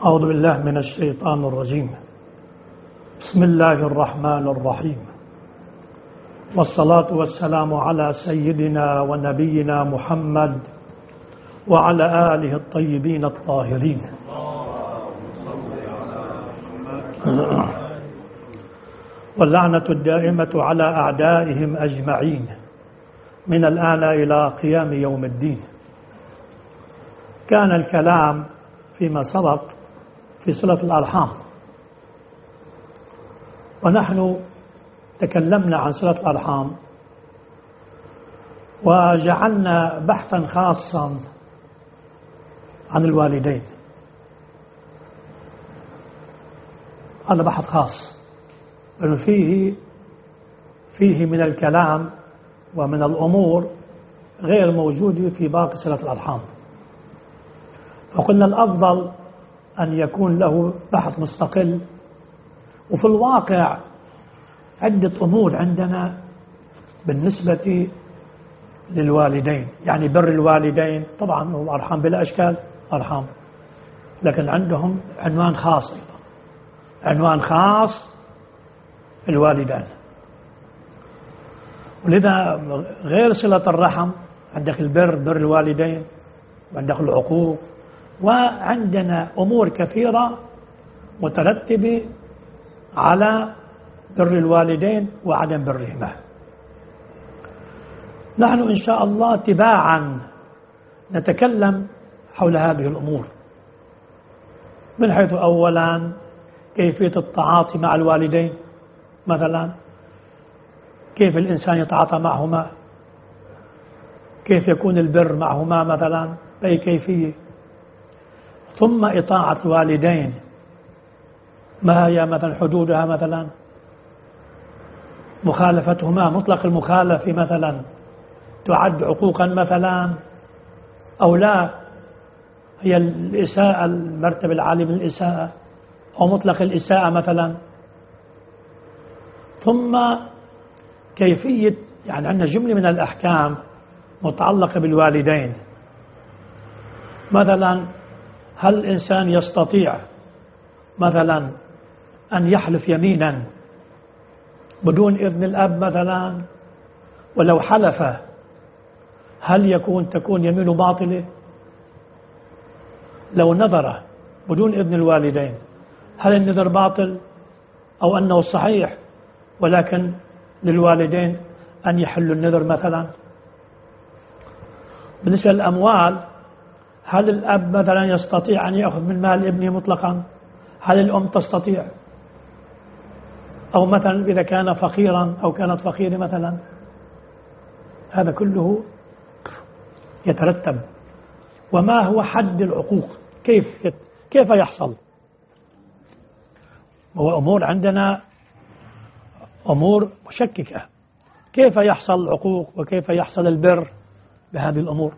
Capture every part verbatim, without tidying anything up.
أعوذ بالله من الشيطان الرجيم. بسم الله الرحمن الرحيم، والصلاة والسلام على سيدنا ونبينا محمد وعلى آله الطيبين الطاهرين. واللعنة الدائمة على أعدائهم أجمعين من الآن إلى قيام يوم الدين. كان الكلام فيما سبق في صلة الأرحام، ونحن تكلمنا عن صلة الأرحام وجعلنا بحثا خاصا عن الوالدين. هذا بحث خاص لأنه فيه فيه من الكلام ومن الأمور غير موجودة في باقي صلة الأرحام، فقلنا الأفضل أن يكون له بحث مستقل. وفي الواقع عدة أمور عندنا بالنسبة للوالدين، يعني بر الوالدين طبعا هو أرحام بلا أشكال أرحام، لكن عندهم عنوان خاص أيضا، عنوان خاص الوالدان. ولذا غير صلة الرحم عندك البر، بر الوالدين، وعندك العقوق، وعندنا أمور كثيرة مترتبة على بر الوالدين وعدم برهما. نحن إن شاء الله تباعا نتكلم حول هذه الأمور، من حيث أولا كيفية التعاطي مع الوالدين، مثلا كيف الإنسان يتعاطى معهما، كيف يكون البر معهما مثلا بأي كيفية، ثم إطاعة الوالدين ما هي مثلا حدودها، مثلا مخالفتهما مطلق المخالفة مثلا تعد عقوقا مثلا أو لا، هي الإساءة المرتبة العالية من الإساءة أو مطلق الإساءة مثلا. ثم كيفية، يعني عندنا جملة من الأحكام متعلقة بالوالدين، مثلا هل الإنسان يستطيع مثلا أن يحلف يمينا بدون إذن الأب مثلا، ولو حلف هل يكون تكون يمينه باطلة؟ لو نذر بدون إذن الوالدين هل النذر باطل أو أنه صحيح ولكن للوالدين أن يحلوا النذر مثلا؟ بالنسبة للأموال، هل الأب مثلا يستطيع أن يأخذ من مال ابنه مطلقا؟ هل الأم تستطيع؟ أو مثلا إذا كان فقيرا أو كانت فقيرة مثلا، هذا كله يترتب. وما هو حد العقوق؟ كيف كيف يحصل؟ هو أمور عندنا أمور مشككة، كيف يحصل العقوق وكيف يحصل البر بهذه الأمور؟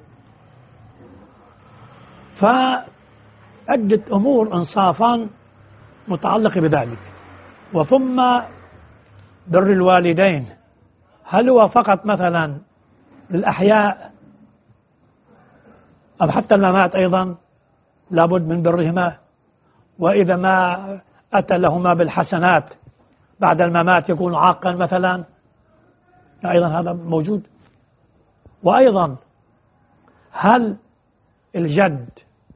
فعدة أمور إنصافا متعلقة بذلك. وثم بر الوالدين، هل هو فقط مثلا للأحياء أم حتى الممات أيضا لابد من برهما؟ وإذا ما أتى لهما بالحسنات بعد الممات يكون عاقا مثلا، أيضا هذا موجود. وأيضا هل الجد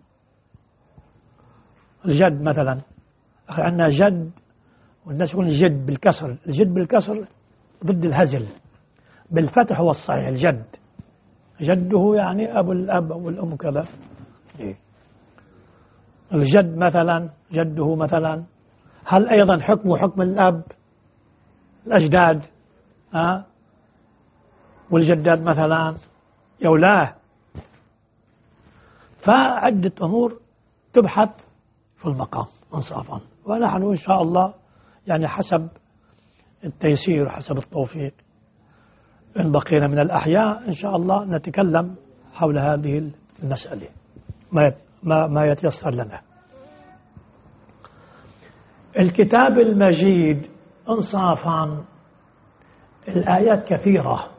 الجد مثلا، عندنا جد والناس يقولون الجد بالكسر، الجد بالكسر ضد الهزل، بالفتح هو الصحيح الجد، جده يعني أبو الأب أو الأم كذا. الجد مثلا جده مثلا، هل أيضا حكمه حكم الأب؟ الأجداد ها والجداد مثلا يولاه. فعدة أمور تبحث في المقام انصافا، ونحن إن شاء الله يعني حسب التيسير وحسب التوفيق إن بقينا من الأحياء إن شاء الله نتكلم حول هذه المسألة ما ما ما يتيسر لنا. الكتاب المجيد انصافا الآيات كثيرة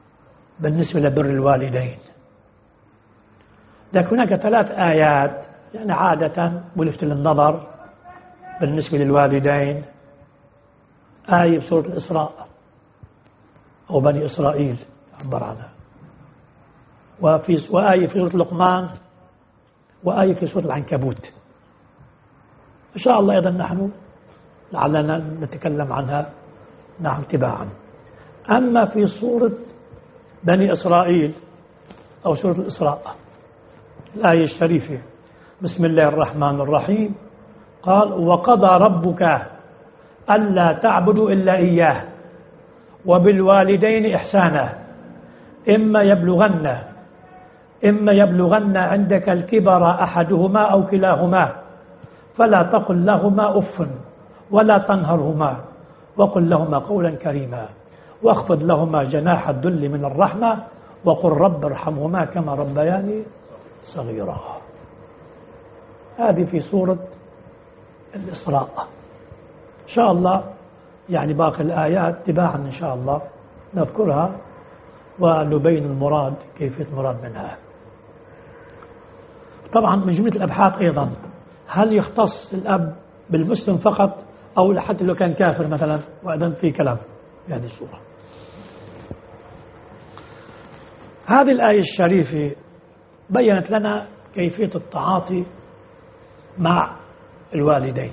بالنسبة لبر الوالدين، لكن هناك ثلاث آيات يعني عادة ملفت للنظر بالنسبة للوالدين آية بسورة الإسراء أو بني إسرائيل عبر عنها، وفي وآية في سورة لقمان، وآية في سورة العنكبوت. إن شاء الله أيضا نحن لعلنا نتكلم عنها نحن تباعا. أما في سورة بني إسرائيل أو سورة الإسراء الآية الشريفة بسم الله الرحمن الرحيم قال وقضى ربك ألا تعبدوا إلا إياه وبالوالدين إحسانا إما يبلغن إما يبلغن عندك الكبر أحدهما أو كلاهما فلا تقل لهما أف ولا تنهرهما وقل لهما قولا كريما واخفض لهما جناح الذل من الرحمة وقل رب ارحمهما كما ربياني صغيرا. هذه في سورة الإسراء. إن شاء الله يعني باقي الآيات تباعا إن شاء الله نذكرها ونبين المراد كيفية المراد منها. طبعا من جملة الأبحاث أيضا هل يختص الأب بالمسلم فقط أو حتى لو كان كافر مثلا، وأيضا في كلام في هذه السورة. هذه الآية الشريفة بيّنت لنا كيفية التعاطي مع الوالدين.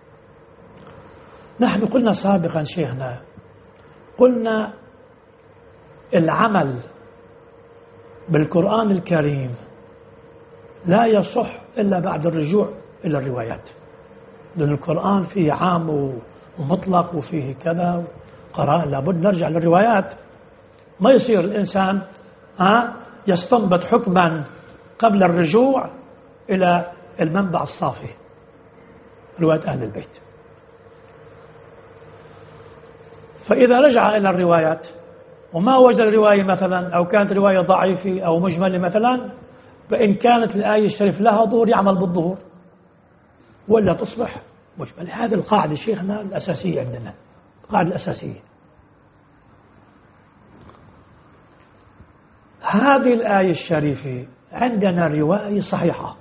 نحن قلنا سابقا شيخنا، قلنا العمل بالقرآن الكريم لا يصح إلا بعد الرجوع إلى الروايات، لأن القرآن فيه عام ومطلق وفيه كذا قراء، لابد نرجع للروايات. ما يصير الإنسان ها يستنبط حكما قبل الرجوع إلى المنبع الصافي رواية أهل البيت. فإذا رجع إلى الروايات وما وجد الرواية مثلا أو كانت رواية ضعيفة أو مجملة مثلا، فإن كانت الآية الشريف لها ظهور يعمل بالظهور ولا تصبح مجملة. هذه القاعدة شيخنا الأساسية عندنا، القاعدة الأساسية. هذه الآية الشريفة عندنا رواية صحيحة،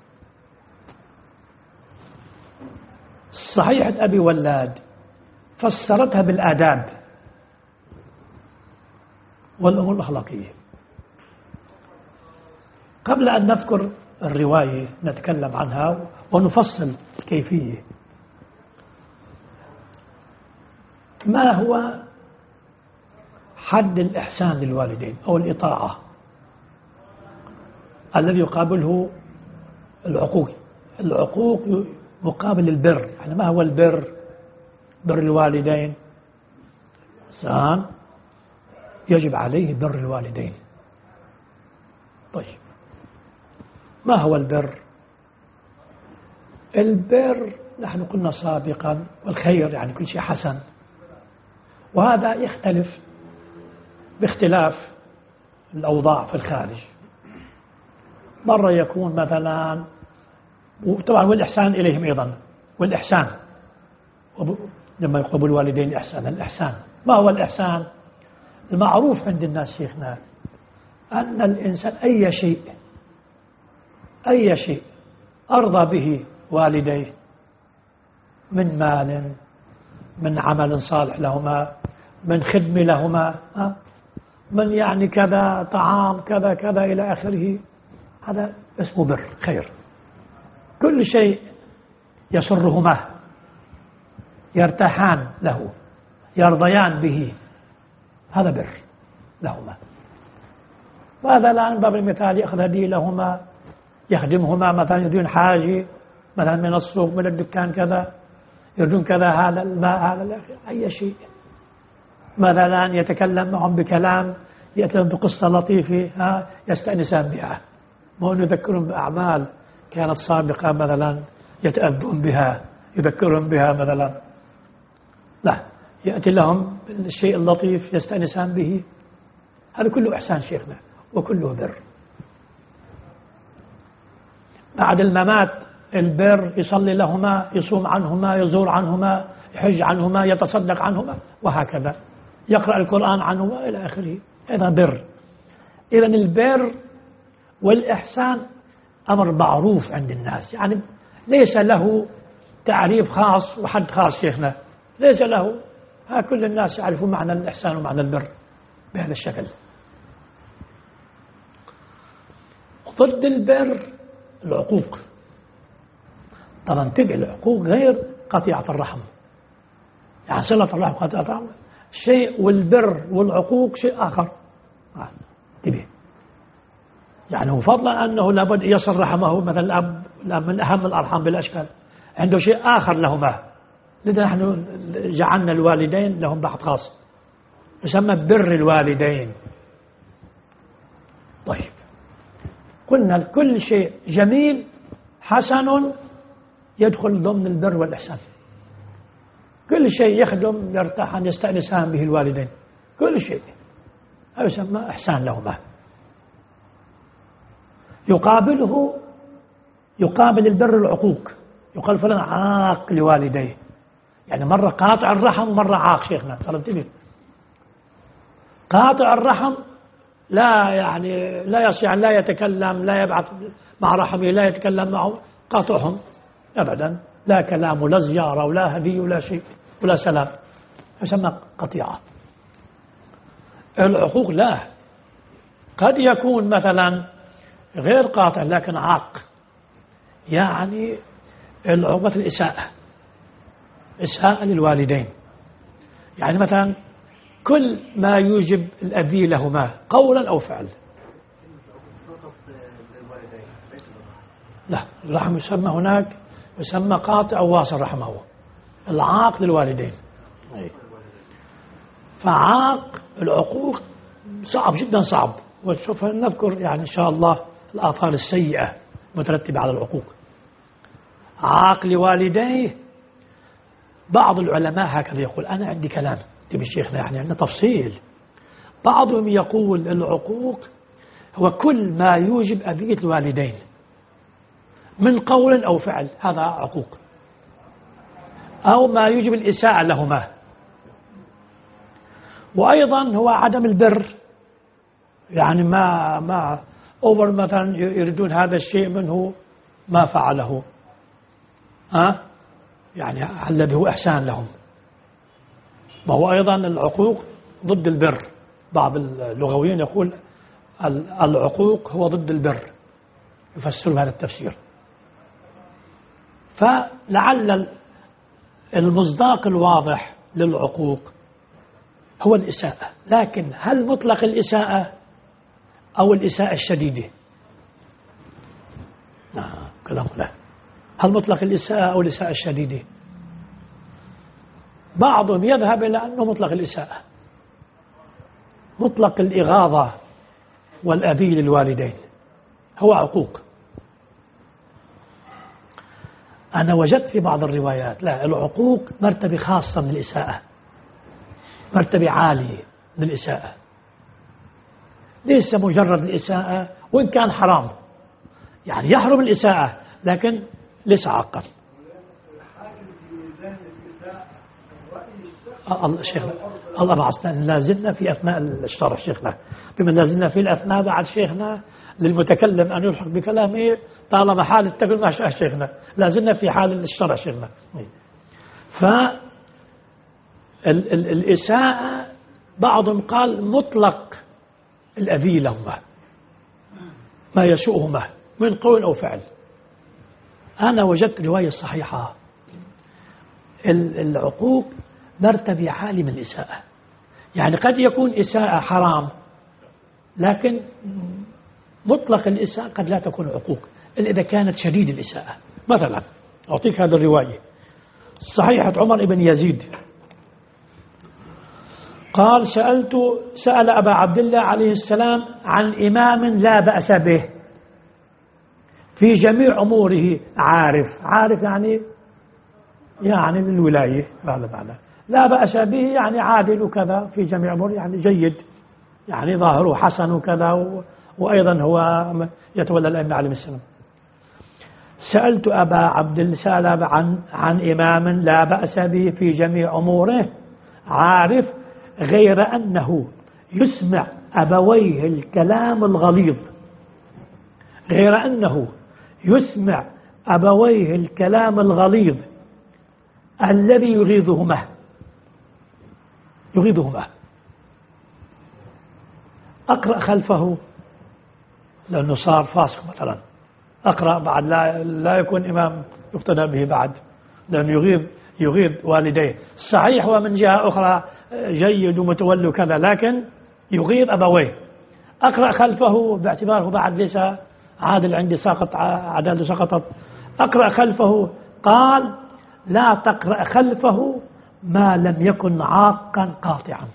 صحيحة أبي ولاد فسرتها بالآداب والأمور الأخلاقية. قبل أن نذكر الرواية نتكلم عنها ونفصل الكيفية. ما هو حد الإحسان للوالدين أو الإطاعة الذي يقابله العقوق؟ العقوق مقابل البر. يعني ما هو البر؟ بر الوالدين، إنسان يجب عليه بر الوالدين. طيب ما هو البر؟ البر نحن قلنا سابقا والخير يعني كل شيء حسن، وهذا يختلف باختلاف الأوضاع في الخارج. مرة يكون مثلا، وطبعا والإحسان إليهم أيضا، والإحسان لما يقول الوالدين إحسانا. الإحسان ما هو الإحسان؟ المعروف عند الناس شيخنا أن الإنسان أي شيء أي شيء أرضى به والديه من مال، من عمل صالح لهما، من خدمة لهما، من يعني كذا طعام كذا كذا إلى آخره، هذا اسمه بر، خير. كل شيء يسرهما، يرتاحان له، يرضيان به، هذا بر لهما. وهذا الآن باب المثال يأخذ هدية لهما، يخدمهما مثلا، يدون حاجة مثلا من السوق من الدكان كذا، يردون كذا هذا الماء هذا أي شيء. مثلا يتكلم معهم بكلام، يأتون بقصة لطيفة ها يستأنسان بها، مو أن يذكرهم بأعمال كانت سابقة مثلا يتأبون بها، يذكرهم بها مثلا، لا، يأتي لهم بالشيء اللطيف يستأنسان به. هذا كله إحسان شيخنا وكله بر. بعد الممات البر يصلي لهما، يصوم عنهما، يزور عنهما، يحج عنهما، يتصدق عنهما، وهكذا يقرأ القرآن عنهما إلى آخره. هذا بر. إذن البر والإحسان أمر معروف عند الناس، يعني ليس له تعريف خاص وحد خاص شيخنا، ليس له، ها كل الناس يعرفون معنى الإحسان ومعنى البر بهذا الشكل. ضد البر العقوق. ترى انتبه، العقوق غير قطيعة الرحم، يعني صلة الرحم قطيعة الرحم شيء، والبر والعقوق شيء آخر. انتبه، يعني هو فضلا أنه لابد يصل رحمه، مثل الأب من أهم الأرحام بالأشكال، عنده شيء آخر لهما، لذا نحن جعلنا الوالدين لهم بحث خاص يسمى بر الوالدين. طيب، قلنا كل شيء جميل حسن يدخل ضمن البر والإحسان، كل شيء يخدم يرتاح أن يستأنسان به الوالدين، كل شيء هذا يسمى إحسان لهما. يقابله يقابل البر العقوق، يقال فلان عاق لوالديه، يعني مرة قاطع الرحم ومرة عاق شيخنا. ترى انتبه، قاطع الرحم لا يعني لا يستطيع، لا يتكلم، لا يبعث مع رحمه، لا يتكلم معه، قاطعهم أبدا، لا كلام ولا زيارة ولا هدي ولا شيء ولا سلام، يسمى قطيعة. العقوق لا، قد يكون مثلا غير قاطع لكن عاق، يعني العقوق الإساءة، إساءة للوالدين، يعني مثلا كل ما يوجب الأذى لهما قولا أو فعل. لا، الرحم يسمى هناك يسمى قاطع أو واصل رحمه، العاق للوالدين. فعاق العقوق صعب جدا، صعب، وسوف نذكر يعني إن شاء الله الآثار السيئة مترتبة على العقوق. عاق لوالديه، بعض العلماء هكذا يقول، أنا عندي كلام تبي شيخنا، يعني عندنا تفصيل. بعضهم يقول العقوق هو كل ما يوجب أذية الوالدين من قول أو فعل، هذا عقوق، أو ما يوجب الإساءة لهما. وأيضا هو عدم البر، يعني ما ما أوبر مثلا يريدون هذا الشيء منه ما فعله، ها يعني الذي هو إحسان لهم. وهو أيضا العقوق ضد البر، بعض اللغويين يقول العقوق هو ضد البر، يفسروا هذا التفسير. فلعل المصداق الواضح للعقوق هو الإساءة، لكن هل مطلق الإساءة أو الإساءة الشديدة؟ آه كلام لا، هل مطلق الإساءة أو الإساءة الشديدة؟ بعضهم يذهب إلى أنه مطلق الإساءة، مطلق الإغاظة والأذى للوالدين هو عقوق. أنا وجدت في بعض الروايات لا، العقوق مرتبة خاصة من الإساءة، مرتبة عالية من الإساءة، ليس مجرد الإساءة وإن كان حرام، يعني يحرم الإساءة لكن ليس عاقا. الله شيخنا، الله بعثنا لازلنا في أثناء الشرح شيخنا، بما لازلنا في الأثناء بعد شيخنا للمتكلم أن يلحق بكلامه طالما حال التكلم مع شيخنا، لازلنا في حال الشرح شيخنا. فالإساءة بعضهم قال مطلق الأذى لهما، ما يسوءهما من قول أو فعل. أنا وجدت رواية صحيحة، العقوق مرتبة عالية من الإساءة، يعني قد يكون إساءة حرام لكن مطلق الإساءة قد لا تكون عقوق إلا إذا كانت شديد الإساءة. مثلا أعطيك هذه الرواية صحيحة عمر بن يزيد قال سألت سأل أبا عبد الله عليه السلام عن إمام لا بأس به في جميع أموره، عارف، عارف يعني يعني من الولاية، هذا معنى لا بأس به يعني عادل وكذا في جميع أموره، يعني جيد، يعني ظاهره حسن وكذا، وأيضا هو يتولى الأئمة عليهم السلام. سألت أبا عبد الله سأل عن عن إمام لا بأس به في جميع أموره عارف غير أنه يسمع أبويه الكلام الغليظ، غير أنه يسمع أبويه الكلام الغليظ الذي يغيظهما يغيظهما أقرأ خلفه لأنه صار فاسق مثلا، أقرأ بعد لا, لا يكون إمام يقتدى به بعد، لأنه يغيظ يغيظ والديه. صحيح ومن جهة أخرى جيد ومتولي كذا، لكن يغيظ أبويه. أقرأ خلفه باعتباره بعد ليس عادل عندي، ساقط عدالته سقطت. أقرأ خلفه، قال لا تقرأ خلفه ما لم يكن عاقا قاطعا،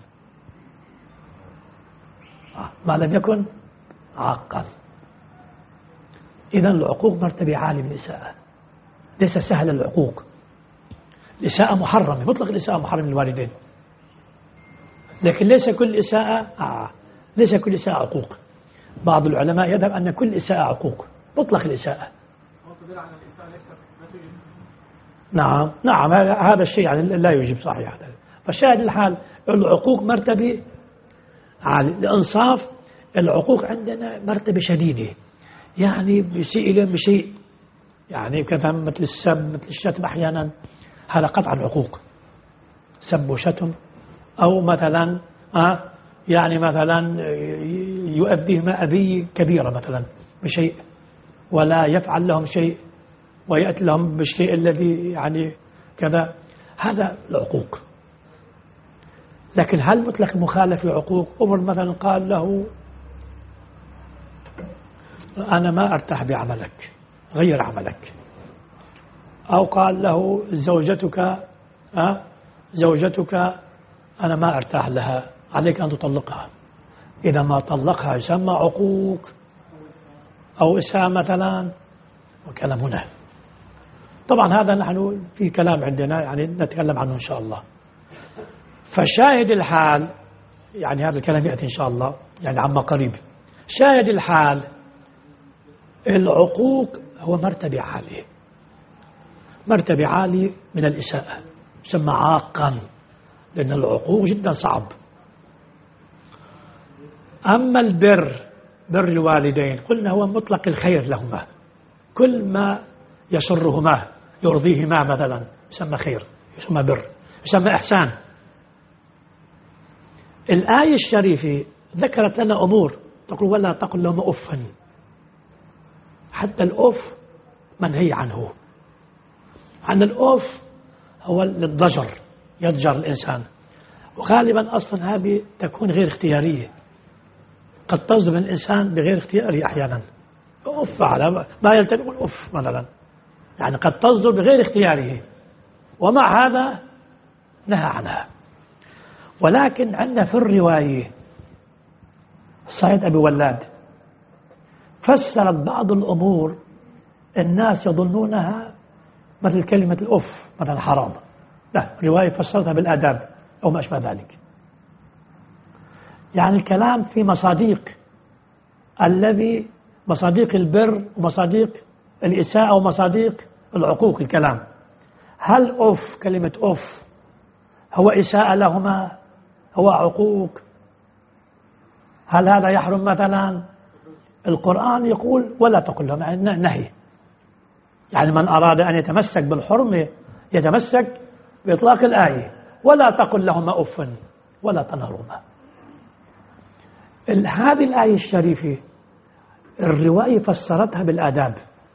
ما لم يكن عاقا. إذن العقوق مرتبة عالية من الإساءة، ليس سهل العقوق. الإساءة محرمة، مطلق الإساءة محرمة للوالدين، لكن ليس كل إساءة آه. ليس كل إساءة عقوق. بعض العلماء يذهب أن كل إساءة عقوق، مطلق الإساءة. نعم نعم هذا الشيء يعني لا يجب صحيح. فشاهد الحال العقوق مرتبة عالية. الإنصاف العقوق عندنا مرتبة شديدة، يعني بيسيء إليهم بشيء يعني كذا، مثل السب مثل الشتم أحيانا، هذا قطعا عقوق، سب وشتم. أو مثلا آه يعني مثلا يؤذيه ما أذية كبيرة مثلا بشيء، ولا يفعل لهم شيء ويأتي لهم بالشيء الذي يعني كذا، هذا العقوق. لكن هل مطلق مخالف العقوق؟ أمر مثلا قال له أنا ما أرتاح بعملك، غير عملك. أو قال له زوجتك أه؟ زوجتك أنا ما أرتاح لها، عليك أن تطلقها. إذا ما طلقها يسمى عقوق أو إساءة مثلا، وكلامنا طبعا هذا نحن في كلام عندنا يعني نتكلم عنه إن شاء الله. فشاهد الحال يعني هذا الكلام يأتي إن شاء الله يعني عما قريب. شاهد الحال العقوق هو مرتبة عالية، مرتبة عالية من الإساءة، يسمى عاقا، لأن العقوق جدا صعب. أما البر، بر الوالدين، قلنا هو مطلق الخير لهما، كل ما يسرهما يرضيهما مثلا يسمى خير، يسمى بر، يسمى إحسان. الآية الشريفة ذكرت لنا أمور، تقول ولا تقل لهم أفا، حتى الأف منهي عنه. عن الأف هو للضجر، يضجر الإنسان، وغالبا أصلا هذه تكون غير اختيارية، قد تصدم الإنسان بغير اختياري أحيانا. أف على ما يلتقي يقول أف مثلا، يعني قد تصدر بغير اختياره، ومع هذا نهى عنها. ولكن عندنا في الرواية سعيد أبي ولاد فسرت بعض الأمور الناس يظنونها مثل كلمة الأف مثلا حرام، لا، رواية فسرتها بالآداب أو ما أشبه ذلك. يعني الكلام في مصاديق الذي مصاديق البر ومصاديق الإساءة ومصاديق العقوق. الكلام هل أف كلمة أف هو إساءة لهما، هو عقوق؟ هل هذا يحرم مثلا؟ القرآن يقول ولا تقل لهم، يعني نهي، يعني من أراد أن يتمسك بالحرمة يتمسك بإطلاق الآية، ولا تقل لهما أف ولا تنهرهما. هذه الآية الشريفة الرواية فسرتها بالآداب.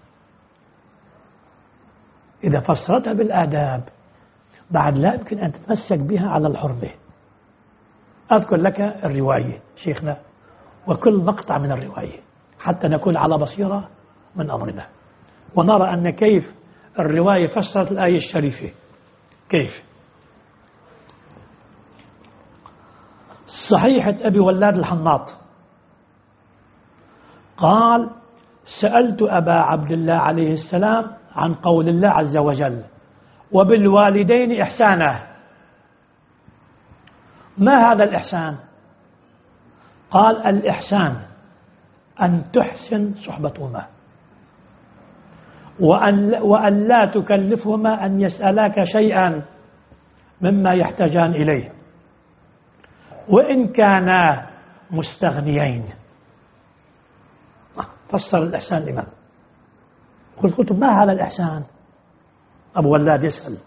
إذا فسرتها بالآداب بعد لا يمكن أن تتمسك بها على الحرمة. أذكر لك الرواية شيخنا وكل مقطع من الرواية حتى نكون على بصيرة من أمرنا، ونرى أن كيف الرواية فسرت الآية الشريفة. كيف؟ صحيحة أبي ولاد الحناط قال سألت أبا عبد الله عليه السلام عن قول الله عز وجل وبالوالدين إحسانا، ما هذا الإحسان؟ قال الإحسان أن تحسن صحبتهما، وأن, وأن لا تكلفهما أن يسألاك شيئا مما يحتاجان إليه وإن كانا مستغنيين. فسر الإحسان الإمام قلت قلت ما هذا الإحسان؟ أبو ولاد يسأل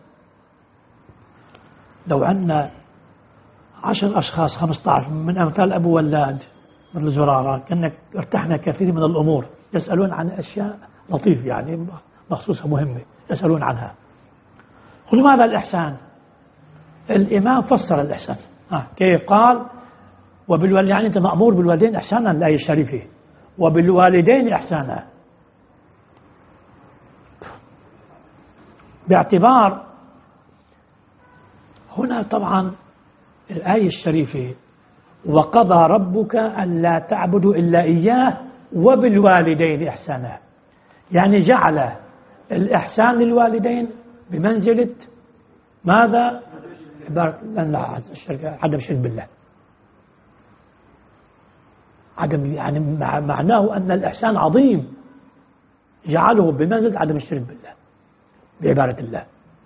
لو عندنا عشر أشخاص خمسة عشر من أمثال أبو ولاد مثل زرارة كأنك ارتحنا كثير من الأمور، يسألون عن أشياء لطيفة يعني مخصوصة مهمة يسألون عنها. قلت ماذا الإحسان؟ الإمام فسر الإحسان آه. كيف قال؟ وبالوالدين، يعني أنت مأمور بالوالدين إحسانا الآية الشريفة، وبالوالدين إحسانا، باعتبار هنا طبعا الآية الشريفة وقضى ربك ألا تعبدوا إلا إياه وبالوالدين إحسانا، يعني جعل الإحسان للوالدين بمنزلة ماذا؟ عدم الشرك بالله. عدم يعني معناه أن الإحسان عظيم جعله بمنزلة عدم الشرك بالله بعبادة الله.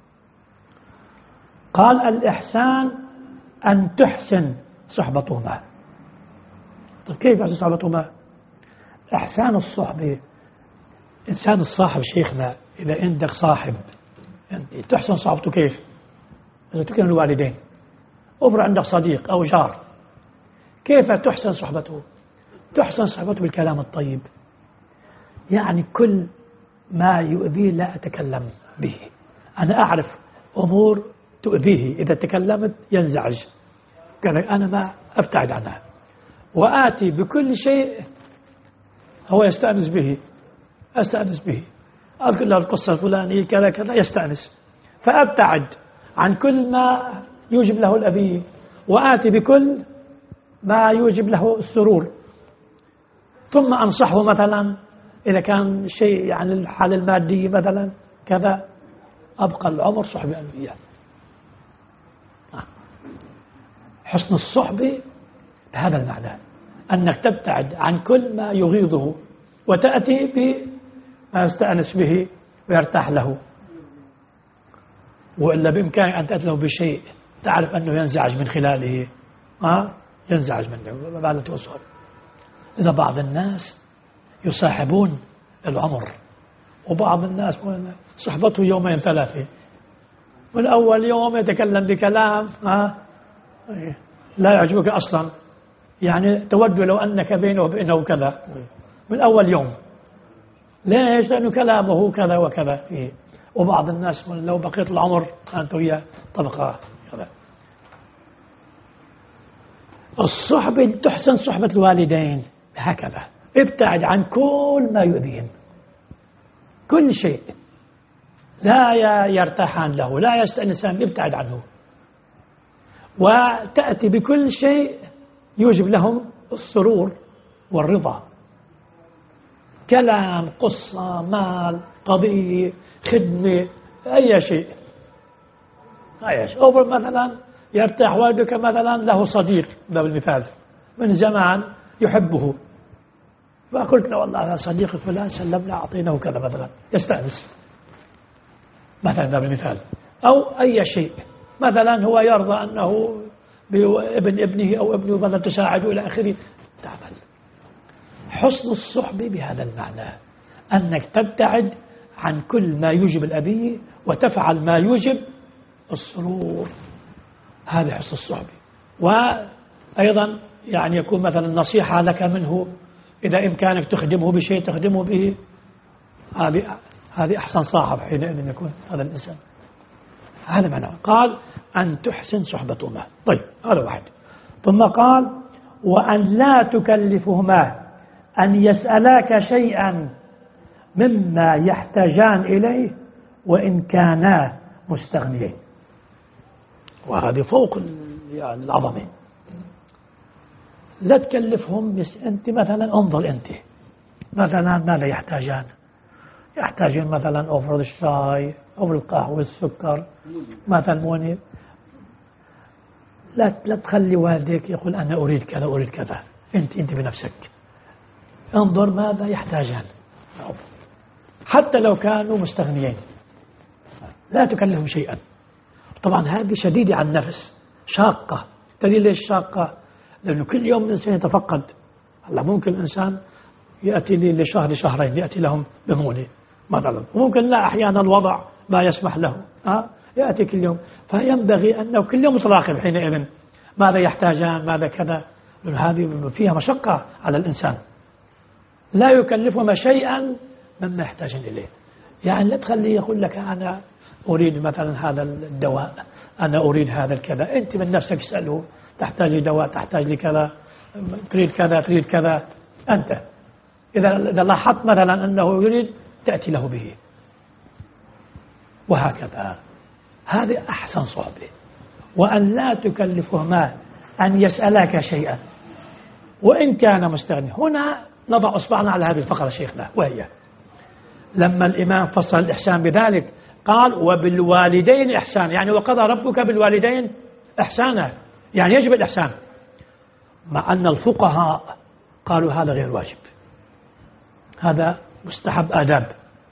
قال الإحسان أن تحسن صحبتهما. طيب كيف أحسن صحبتهما؟ إحسان الصحبة، إنسان الصاحب شيخنا، إذا عندك صاحب يعني تحسن صحبته كيف؟ إذا تكرم الوالدين، أمر عندك صديق أو جار، كيف تحسن صحبته؟ تحسن صحبته بالكلام الطيب، يعني كل ما يؤذيه لا أتكلم به. أنا أعرف أمور تؤذيه، إذا تكلمت ينزعج كذا، أنا ما أبتعد عنها، وآتي بكل شيء هو يستأنس به أستأنس به، أذكر له القصة الفلانية كذا كذا يستأنس، فأبتعد عن كل ما يوجب له الأذية، وآتي بكل ما يوجب له السرور، ثم أنصحه مثلا إذا كان شيء يعني الحالة المادية مثلا كذا، أبقى العمر صحبة أنبياء. حسن الصحبة بهذا المعنى أنك تبتعد عن كل ما يغيظه وتأتي بما يستأنس به ويرتاح له، وإلا بإمكانك أن تأتي له بشيء تعرف أنه ينزعج من خلاله، آه ينزعج منه بعد توصل. إذا بعض الناس يصاحبون العمر، وبعض الناس صحبته يومين ثلاثة، من أول يوم يتكلم بكلام آه لا يعجبك أصلا، يعني تود لو أنك بينه وبينه كذا من أول يوم. ليش؟ لأنه كلامه كذا وكذا فيه. وبعض الناس لو بقيت العمر أنت وياه طبقة كذا. الصحبة تحسن صحبة الوالدين هكذا، ابتعد عن كل ما يؤذيهم، كل شيء لا يرتاحان له لا يستأنسان، ابتعد عنه، وتأتي بكل شيء يوجب لهم السرور والرضا، كلام، قصة، مال، قضية، خدمة، أي شيء أي شيء. أو مثلا يرتاح والدك مثلا له صديق باب المثال من زمان يحبه، فقلت له والله هذا صديق فلان سلمنا أعطيناه كذا مثلا، يستأنس مثلا باب المثال. أو أي شيء مثلا هو يرضى أنه بابن ابنه أو ابنه مثلا تساعده إلى آخره، تعمل. حسن الصحبة بهذا المعنى أنك تبتعد عن كل ما يوجب الأذية وتفعل ما يوجب السرور، هذا حسن الصحبة. وأيضا يعني يكون مثلا نصيحة لك منه، إذا إمكانك تخدمه بشيء تخدمه به، هذه أحسن صاحب حينئذ يكون هذا الإنسان. هذا معناه. قال أن تحسن صحبتهما. طيب هذا واحد. ثم قال وأن لا تكلفهما أن يسألاك شيئا مما يحتاجان إليه وإن كانا مستغنيين. وهذه فوق يعني العظمة. لا تكلفهم، أنت مثلا انظر أنت مثلا ماذا يحتاجان، يحتاجون مثلا أفرض الشاي أو القهوة السكر مثلا موني، لا لا تخلي والديك يقول أنا أريد كذا أريد كذا، أنت أنت بنفسك انظر ماذا يحتاجان حتى لو كانوا مستغنيين، لا تكلفهم شيئا. طبعا هذه شديدة على النفس، شاقة. تدري ليش شاقة؟ لأنه كل يوم الإنسان يتفقد. هلا ممكن الإنسان يأتي لي لشهر شهرين يأتي لهم بمونة، مثلا، وممكن لا أحيانا الوضع ما يسمح له أه؟ يأتي كل يوم، فينبغي أنه كل يوم تراقب حينئذ ماذا يحتاجان ماذا كذا. هذه فيها مشقة على الإنسان، لا يكلفهما شيئا مما يحتاج إليه. يعني لا تخليه يقول لك أنا أريد مثلا هذا الدواء، أنا أريد هذا الكذا، أنت من نفسك اسأله تحتاج لدواء، تحتاج لكذا، تريد كذا تريد كذا. أنت إذا إذا لاحظت مثلا أنه يريد تأتي له به، وهكذا. هذه أحسن صحبة. وأن لا تكلفهما أن يسألك شيئا وإن كان مستغني. هنا نضع أصبعنا على هذه الفقرة شيخنا، وهي لما الإمام فصل الإحسان بذلك قال وبالوالدين إحسان، يعني وقضى ربك بالوالدين إحسانا، يعني يجب الإحسان، مع أن الفقهاء قالوا هذا غير واجب، هذا مستحب آداب.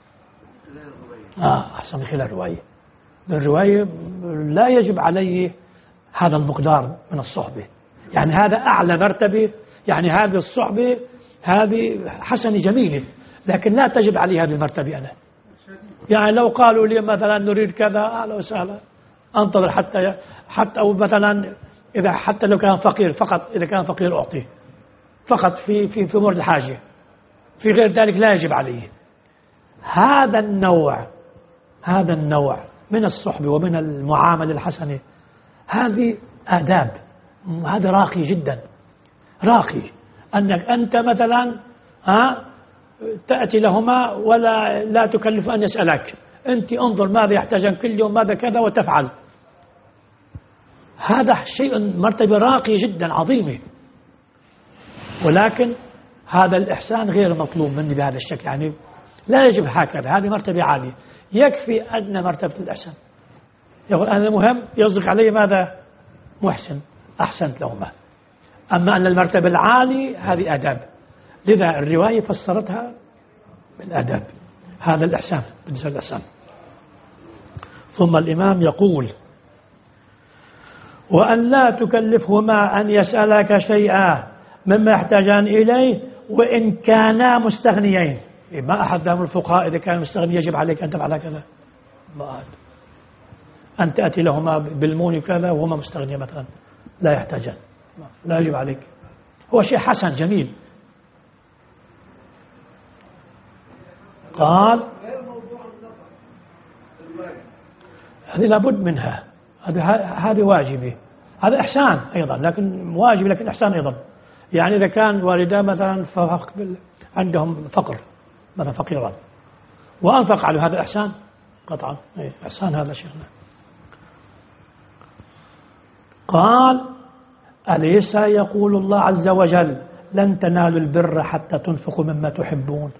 آه أحسن خلال الرواية، الرواية لا يجب عليه هذا المقدار من الصحبة، يعني هذا أعلى مرتبة، يعني هذه الصحبة هذه حسنة جميلة، لكن لا تجب عليه هذه المرتبة. أنا يعني لو قالوا لي مثلا نريد كذا أهلا وسهلا، أنتظر حتى حتى أو مثلا إذا حتى لو كان فقير، فقط إذا كان فقير أعطيه فقط في في في أمور الحاجة، في غير ذلك لا يجب عليه. هذا النوع هذا النوع من الصحبة ومن المعاملة الحسنة هذه آداب، هذا راقي جدا، راقي أنك أنت مثلا ها تأتي لهما ولا لا تكلف أن يسألك، أنت انظر ماذا يحتاجان كل يوم ماذا كذا وتفعل. هذا شيء مرتبة راقي جدا عظيمة، ولكن هذا الإحسان غير مطلوب مني بهذا الشكل، يعني لا يجب هكذا، هذه مرتبة عالية، يكفي أدنى مرتبة الإحسان. يقول أنا مهم يصدق علي ماذا محسن، أحسنت لهما. أما أن المرتبة العالية هذه آداب، لذا الرواية فسرتها بالآداب، هذا الإحسان بالنسبة للإحسان. ثم الإمام يقول وأن لا تكلفهما أن يسألك شيئا مما يحتاجان إليه وإن كانا مستغنيين. ما أحد من الفقهاء إذا كان مستغني يجب عليك أن تفعل كذا، ما أحد. أن تأتي لهما بالمون كذا وهما مستغنيين مثلا لا يحتاجان، لا يجب عليك، هو شيء حسن جميل. قال هذه لابد منها، هذه واجبة، هذا إحسان أيضا، لكن واجب لكن إحسان أيضا. يعني إذا كان والداه مثلا عندهم فقر مثلا فقيرا وأنفق على هذا إحسان قطعا، إحسان هذا شيخنا. قال أليس يقول الله عز وجل لن تنالوا البر حتى تنفقوا مما تحبون.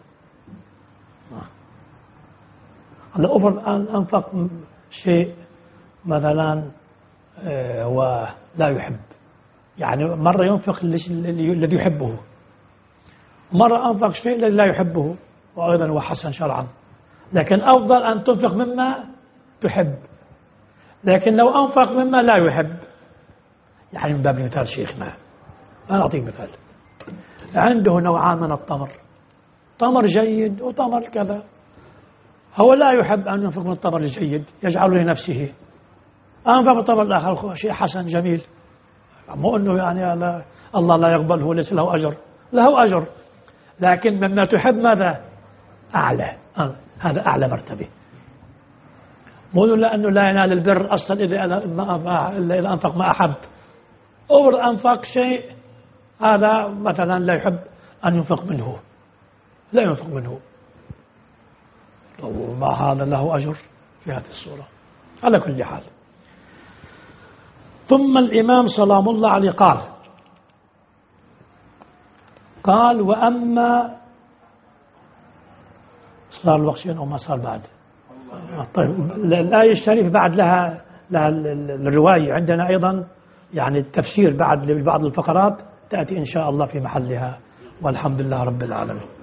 هلا أفرض أن أنفق شيء مثلا هو لا يحب، يعني مرة ينفق الذي يحبه، مرة أنفق شيء الذي لا يحبه، وأيضا هو حسن شرعا، لكن أفضل أن تنفق مما تحب. لكن لو أنفق مما لا يحب، يعني من باب المثال شيخنا أنا أعطيك مثال، عنده نوعان من التمر، تمر جيد وتمر كذا، هو لا يحب أن ينفق من التمر الجيد يجعله لنفسه، أنفق من التمر الآخر شيء حسن جميل، مو أنه يعني لا الله لا يقبله ليس له أجر، له أجر، لكن مما تحب ماذا أعلى، آه. هذا أعلى مرتبة. مو لأنه لا ينال البر أصلا إذا إلا إذا أنفق ما أحب، أو أنفق شيء هذا مثلا لا يحب أن ينفق منه، لا ينفق منه، وما هذا له أجر في هذه الصورة. على كل حال، ثم الإمام سلام الله عليه قال قال وأما صار الوقت شيء أو ما صار بعد. طيب الآية الشريفة بعد لها, لها الرواية عندنا أيضا، يعني التفسير بعد لبعض الفقرات تأتي إن شاء الله في محلها، والحمد لله رب العالمين.